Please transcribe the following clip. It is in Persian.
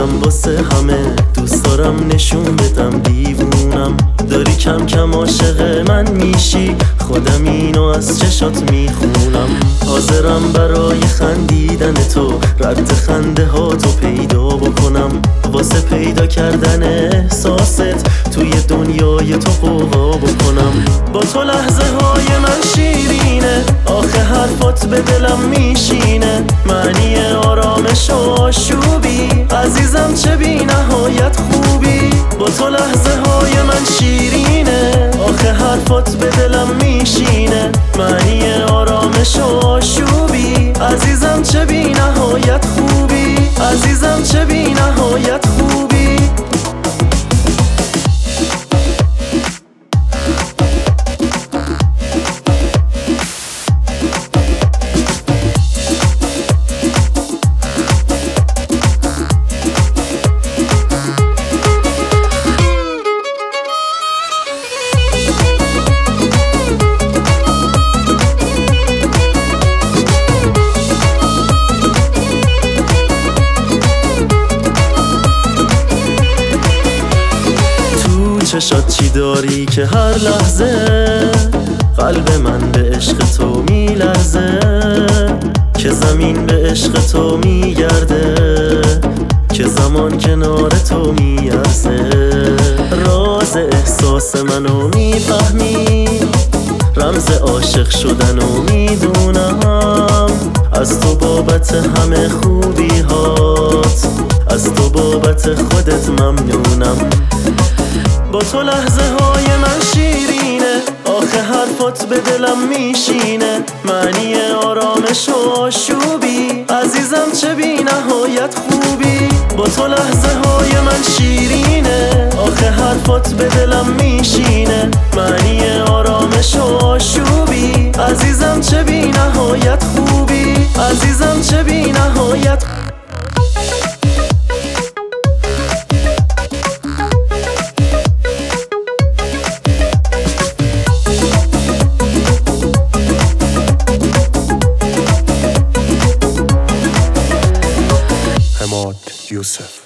میکنم واسه همه، دوست دارم نشون بدم دیوونم. داری کم کم عاشق من میشی، خودم اینو از چشات میخونم. حاضرم برای خندیدن تو رد خنده ها تو پیدا بکنم، واسه پیدا کردن احساست توی دنیای تو قوقا بکنم. با تو لحظه های من شیرینه، آخه حرفات به دلم میشینه، معنی آرامش و آشوبی. عزیزم چه بی نهایت خوبی، با تو لحظه های من شیرینه، آخه حرفات به دلم میشینه، معنی آرامش و آشوبی. عزیزم چه بی نهایت خوبی، عزیزم چه بی نهایت خوبی. چشات چی داری که هر لحظه قلب من به عشق تو میلرزه، که زمین به عشق تو میگرده، که زمان کنار تو میارزه. راز احساس منو میفهمی، رمز عاشق شدنو میدونم. از تو بابت همه خوبی هات، از تو بابت خودت ممنونم. با تو لحظه های من شیرینه، آخه حرفات به دلم میشینه، معنی آرامش و آشوبی. عزیزم چه بی نهایت خوبی، با تو لحظه های من شیرینه، آخه حرفات به دلم میشینه، معنی آرامش و آشوبی. عزیزم چه بی نهایت خوبی، عزیزم چه بی نهایت Hamad Youssef.